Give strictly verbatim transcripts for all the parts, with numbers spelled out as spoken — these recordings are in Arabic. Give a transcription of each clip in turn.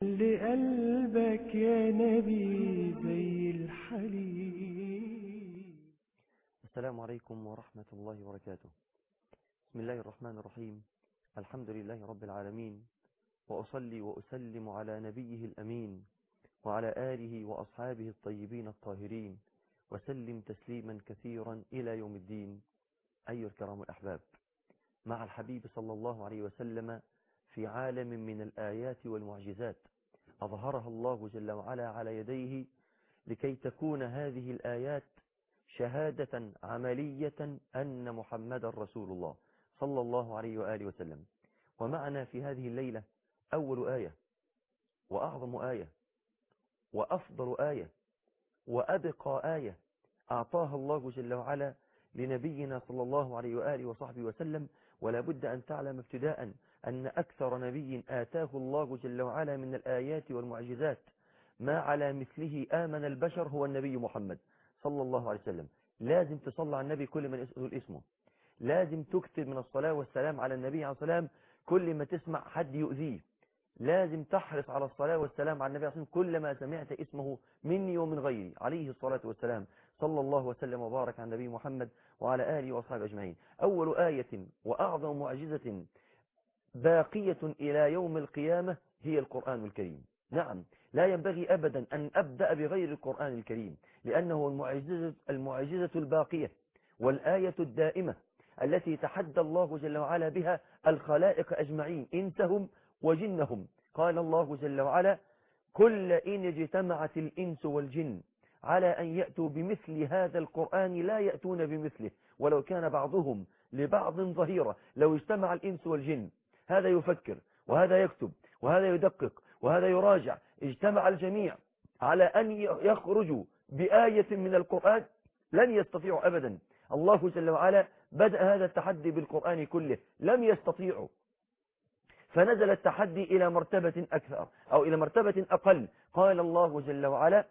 لقلبك يا نبي زي الحليب. السلام عليكم ورحمة الله وبركاته. بسم الله الرحمن الرحيم. الحمد لله رب العالمين، وأصلي وأسلم على نبيه الأمين وعلى آله وأصحابه الطيبين الطاهرين، وسلم تسليما كثيرا إلى يوم الدين. أيها الكرام الأحباب، مع الحبيب صلى الله عليه وسلم في عالم من الآيات والمعجزات أظهرها الله جل وعلا على يديه، لكي تكون هذه الآيات شهادة عملية أن محمد رسول الله صلى الله عليه وآله وسلم. ومعنا في هذه الليلة أول آية وأعظم آية وأفضل آية وأبقى آية أعطاها الله جل وعلا لنبينا صلى الله عليه وآله وصحبه وسلم. ولا بد أن تعلم ابتداء أن أكثر نبي آتاه الله جل وعلا من الآيات والمعجزات ما على مثله آمن البشر هو النبي محمد صلى الله عليه وسلم. لازم تصلى على النبي كل من يقول اسمه، لازم تكتب من الصلاة والسلام على النبي عليه السلام كل ما تسمع حد يؤذيه، لازم تحرص على الصلاة والسلام على النبي عليه السلام كل ما سمعت اسمه مني ومن غيري عليه الصلاة والسلام. صلى الله وسلم وبارك على النبي محمد وعلى آله وأصحابه أجمعين. أول آية وأعظم معجزة باقية إلى يوم القيامة هي القرآن الكريم. نعم، لا ينبغي أبدا أن أبدأ بغير القرآن الكريم، لأنه المعجزة, المعجزة الباقية والآية الدائمة التي تحدى الله جل وعلا بها الخلائق أجمعين إنسهم وجنهم. قال الله جل وعلا: كل إن اجتمعت الإنس والجن على أن يأتوا بمثل هذا القرآن لا يأتون بمثله ولو كان بعضهم لبعض ظهيرا. لو اجتمع الإنس والجن، هذا يفكر وهذا يكتب وهذا يدقق وهذا يراجع، اجتمع الجميع على أن يخرجوا بآية من القرآن لن يستطيعوا أبدا. الله جل وعلا بدأ هذا التحدي بالقرآن كله، لم يستطيعوا، فنزل التحدي إلى مرتبة أكثر أو إلى مرتبة أقل. قال الله جل وعلا: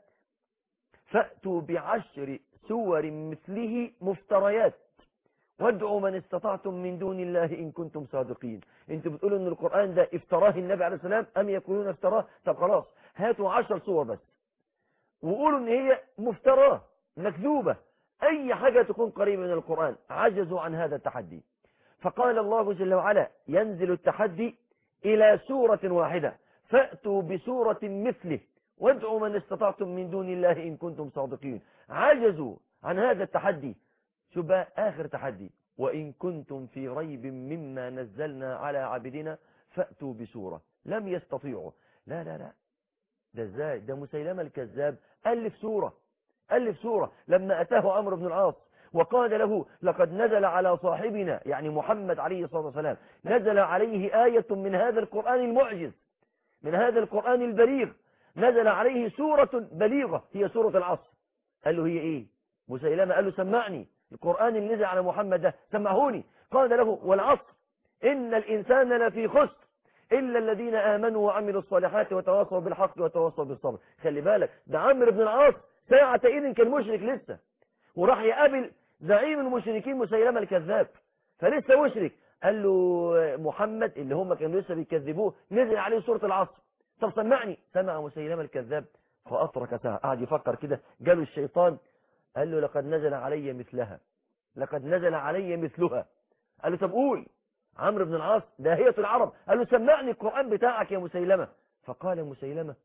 فأتوا بعشر سور مثله مفتريات وادعوا من استطعتم من دون الله إن كنتم صادقين. انتوا بتقولوا ان القرآن ده افتراه النبي عليه السلام أم يقولون افتراه؟ طب خلاص، هاتوا عشر صور بس وقولوا ان هي مفتراه مكذوبة، اي حاجة تكون قريبة من القرآن. عجزوا عن هذا التحدي، فقال الله جل وعلا: ينزل التحدي إلى سورة واحدة، فأتوا بسورة مثله وادعوا من استطعتم من دون الله إن كنتم صادقين. عجزوا عن هذا التحدي. شوف بقى آخر تحدي: وإن كنتم في ريب مما نزلنا على عبدنا فأتوا بسورة. لم يستطيعوا. لا لا لا، ده ازاي؟ ده مسيلمة الكذاب ألف سورة، ألف سورة لما أتاه عمرو بن العاص وقال له: لقد نزل على صاحبنا يعني محمد عليه الصلاة والسلام نزل عليه آية من هذا القرآن المعجز، من هذا القرآن البليغ، نزل عليه سورة بليغة هي سورة العصر. قال له: هي ايه؟ مسيلمة قال له: سمعني القرآن اللي نزل على محمد ده، سمعوني. قال له: والعصر إن الإنسان لفي خسر إلا الذين آمنوا وعملوا الصالحات وتواصوا بالحق وتواصوا بالصبر. خلي بالك، ده عمرو بن العاص ساعة إذن كان مشرك لسه، وراح يقابل زعيم المشركين مسيلمة الكذاب، فلسه مشرك. قال له: محمد اللي هم كانوا لسه بيكذبوه نزل عليه سورة العصر، طب سمعني. سمع مسيلمة الكذاب فأترك ساعة، قعد يفكر كده، جاله الشيطان قال له: لقد نزل علي مثلها، لقد نزل علي مثلها. قال له: طب قول. عمرو بن العاص داهية العرب قال له: سمعني القرآن بتاعك يا مسيلمة. فقال مسيلمة: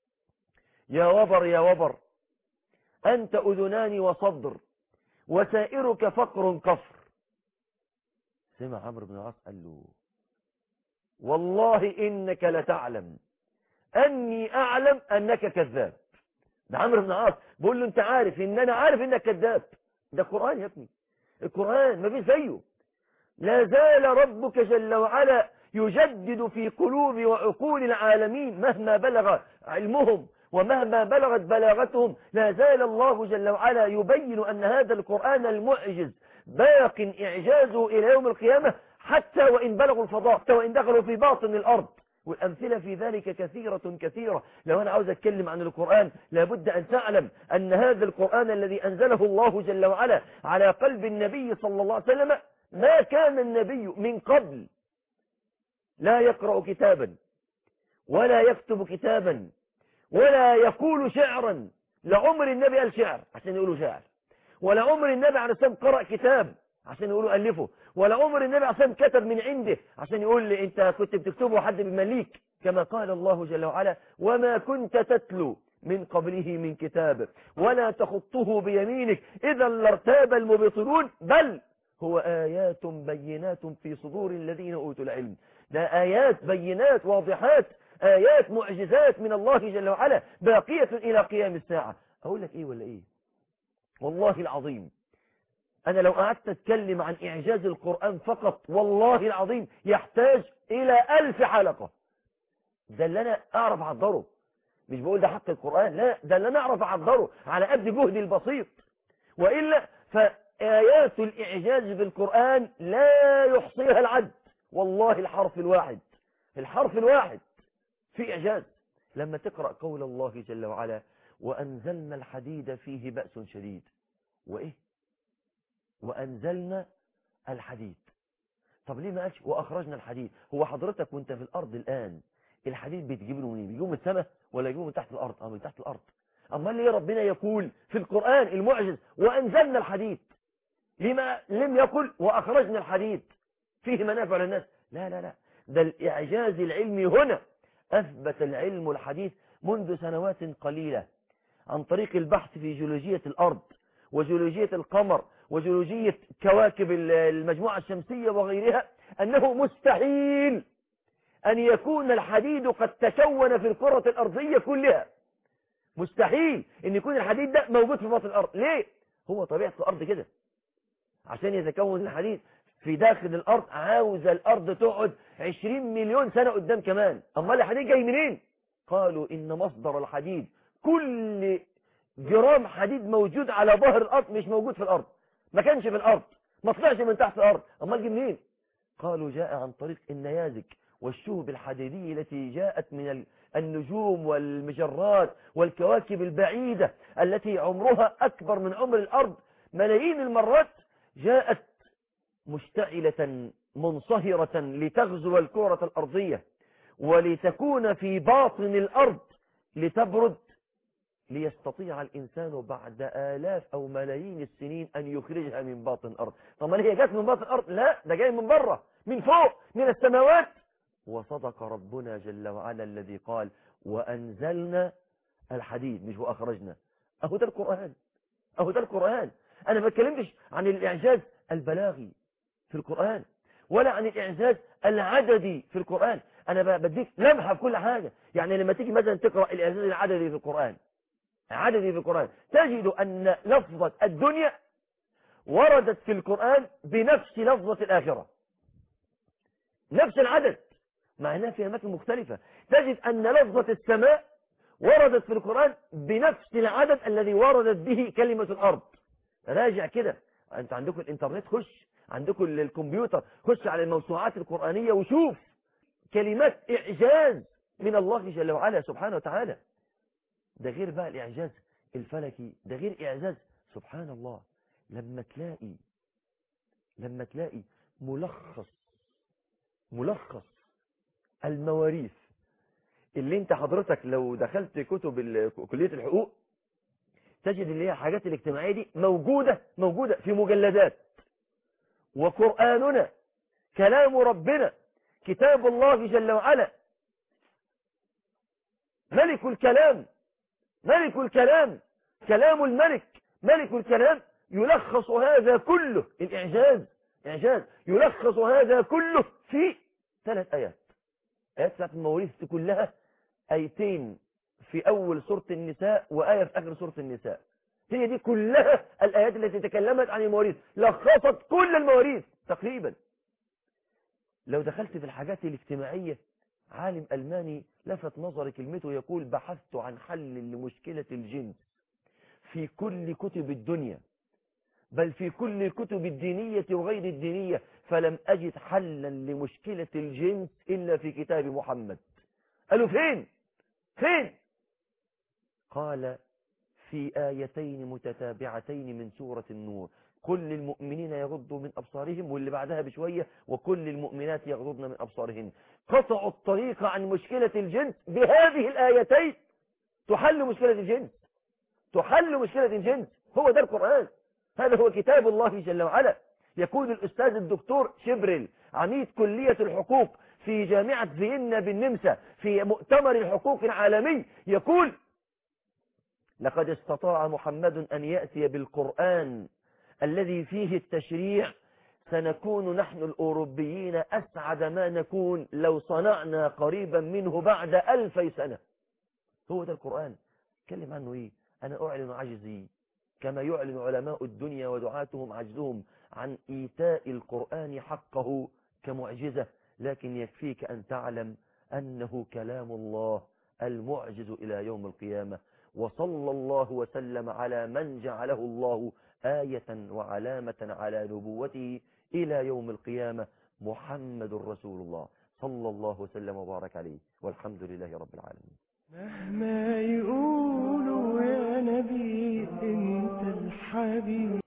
يا وبر يا وبر، أنت أذنان وصدر وسائرك فقر كفر. سمع عمرو بن العاص قال له: والله إنك لتعلم أني أعلم أنك كذاب. ده عمرو بن العاص بيقول له: أنت عارف إن أنا عارف إنك كذاب. ده القرآن يا ابني، القرآن ما فيش زيه. لا زال ربك جل وعلا يجدد في قلوب وعقول العالمين مهما بلغ علمهم ومهما بلغت بلاغتهم. لا زال الله جل وعلا يبين أن هذا القرآن المعجز باق إعجازه إلى يوم القيامة، حتى وإن بلغوا الفضاء، حتى وإن دخلوا في باطن الأرض. والأمثلة في ذلك كثيرة كثيرة. لو أنا عاوز أتكلم عن القرآن لابد أن تعلم أن هذا القرآن الذي أنزله الله جل وعلا على قلب النبي صلى الله عليه وسلم، ما كان النبي من قبل لا يقرأ كتابا ولا يكتب كتابا ولا يقول شعرا. لعمر النبي قال شعر عشان يقولوا شعر، ولا عمر النبي عليه الصلاة والسلام قرأ كتاب عشان يقولوا ألفه، ولا عمر النبي عليه الصلاة والسلام كتب من عنده عشان يقول لي أنت كنت بتكتبه حد بمليك، كما قال الله جل وعلا وما كنت تتلو من قبله من كتاب ولا تخطه بيمينك إذا لارتاب المبطلون بل هو آيات بينات في صدور الذين أوتوا العلم. ده آيات بينات واضحات، آيات معجزات من الله جل وعلا باقية إلى قيام الساعة. أقول لك إيه ولا إيه؟ والله العظيم أنا لو قعدت أتكلم عن إعجاز القرآن فقط والله العظيم يحتاج إلى ألف حلقة. ده اللي أنا أعرف أعبره، مش بقول ده حق القرآن، لا ده اللي أنا أعرف أعبره على قد جهدي البسيط، وإلا فآيات الإعجاز في القرآن لا يحصيها العد. والله الحرف الواحد الحرف الواحد في إعجاز. لما تقرأ قول الله جل وعلا وأنزلنا الحديد فيه بأس شديد، وإيه وأنزلنا الحديد، طب ليه ما قالش وأخرجنا الحديد؟ هو حضرتك وانت في الأرض الآن الحديد بتجيب له منين؟ بيجيبه من السماء ولا يجيبه من تحت الأرض؟ أو من تحت الأرض. أما ليه ربنا يقول في القرآن المعجز وأنزلنا الحديد؟ لما لم يقل وأخرجنا الحديد فيه منافع للناس؟ لا لا لا، ده الإعجاز العلمي هنا. أثبت العلم الحديث منذ سنوات قليلة عن طريق البحث في جيولوجية الأرض وجيولوجية القمر وجيولوجية كواكب المجموعة الشمسية وغيرها أنه مستحيل أن يكون الحديد قد تكون في الكرة الأرضية كلها. مستحيل أن يكون الحديد ده موجود في باطن الأرض. ليه؟ هو طبيعة الأرض كده. عشان يتكون الحديد في داخل الأرض عاوز الأرض تقعد عشرين مليون سنة قدام كمان. أما الحديد جاي منين؟ قالوا إن مصدر الحديد كل جرام حديد موجود على ظهر الأرض مش موجود في الأرض، ما كانش في الأرض، ما طلعش من تحت الأرض. أما جه منين؟ قالوا جاء عن طريق النيازك والشهب الحديدية التي جاءت من النجوم والمجرات والكواكب البعيدة التي عمرها أكبر من عمر الأرض ملايين المرات، جاءت مشتعلة منصهرة لتغزو الكرة الأرضية ولتكون في باطن الأرض لتبرد، ليستطيع الإنسان بعد آلاف أو ملايين السنين أن يخرجها من باطن الأرض. طب ما هي جات من باطن الأرض؟ لا، ده جاي من بره، من فوق، من السماوات. وصدق ربنا جل وعلا الذي قال وأنزلنا الحديد، مش وأخرجنا. أهو ده القرآن، أهو ده القرآن. أنا ما اتكلمتش عن الإعجاز البلاغي في القرآن ولا عن الإعجاز العددي في القرآن. أنا بديك لمحة في كل حاجة. يعني لما تيجي مثلا تقرأ الإعجاز العددي في القرآن عددي في القرآن تجد أن لفظة الدنيا وردت في القرآن بنفس لفظة الآخرة، نفس العدد، مع أنها في أماكن مختلفة. تجد أن لفظة السماء وردت في القرآن بنفس العدد الذي وردت به كلمة الأرض. راجع كده، أنت عندكم الإنترنت، خش عندكم الكمبيوتر، خش على الموسوعات القرآنية وشوف كلمات إعجاز من الله جل وعلا سبحانه وتعالى. ده غير بقى الإعجاز الفلكي، ده غير إعجاز. سبحان الله، لما تلاقي لما تلاقي ملخص ملخص المواريث اللي انت حضرتك لو دخلت كتب كلية الحقوق تجد اللي هي الحاجات الاجتماعية دي موجودة موجودة في مجلدات. وقرآننا كلام ربنا كتاب الله جل وعلا ملك الكلام ملك الكلام كلام الملك ملك الكلام يلخص هذا كله. الإعجاز إعجاز يلخص هذا كله في ثلاث آيات. آيات سورة المواريث كلها آيتين في أول سورة النساء وآية في آخر سورة النساء. هي دي كلها الآيات التي تكلمت عن المواريث، لخصت كل المواريث تقريبا. لو دخلت في الحاجات الاجتماعية، عالم ألماني لفت نظر كلمته يقول بحثت عن حل لمشكلة الجنس في كل كتب الدنيا، بل في كل الكتب الدينية وغير الدينية، فلم أجد حلا لمشكلة الجنس إلا في كتاب محمد. قالوا فين فين؟ قال في آيتين متتابعتين من سورة النور. كل المؤمنين يغضوا من أبصارهم، واللي بعدها بشوية وكل المؤمنات يغضضن من أبصارهن. قطعوا الطريق عن مشكلة الجنس بهذه الآيتين. تحل مشكلة الجنس، تحل مشكلة الجنس. هو ده القرآن، هذا هو كتاب الله جل وعلا. يقول الأستاذ الدكتور شبرل عميد كلية الحقوق في جامعة فيينا بالنمسا في مؤتمر الحقوق العالمي، يقول: لقد استطاع محمد أن يأتي بالقرآن الذي فيه التشريع، سنكون نحن الأوروبيين أسعد ما نكون لو صنعنا قريبا منه بعد ألفي سنة. هو ده القرآن. اتكلم عنه إيه؟ أنا أعلن عجزي كما يعلن علماء الدنيا ودعاتهم عجزهم عن إيتاء القرآن حقه كمعجزة، لكن يكفيك أن تعلم أنه كلام الله المعجز إلى يوم القيامة. وصلى الله وسلم على من جعله الله آية وعلامة على نبوته إلى يوم القيامة، محمد رسول الله صلى الله وسلم وبارك عليه، والحمد لله رب العالمين. مهما يقولوا يا نبي انت الحبيب.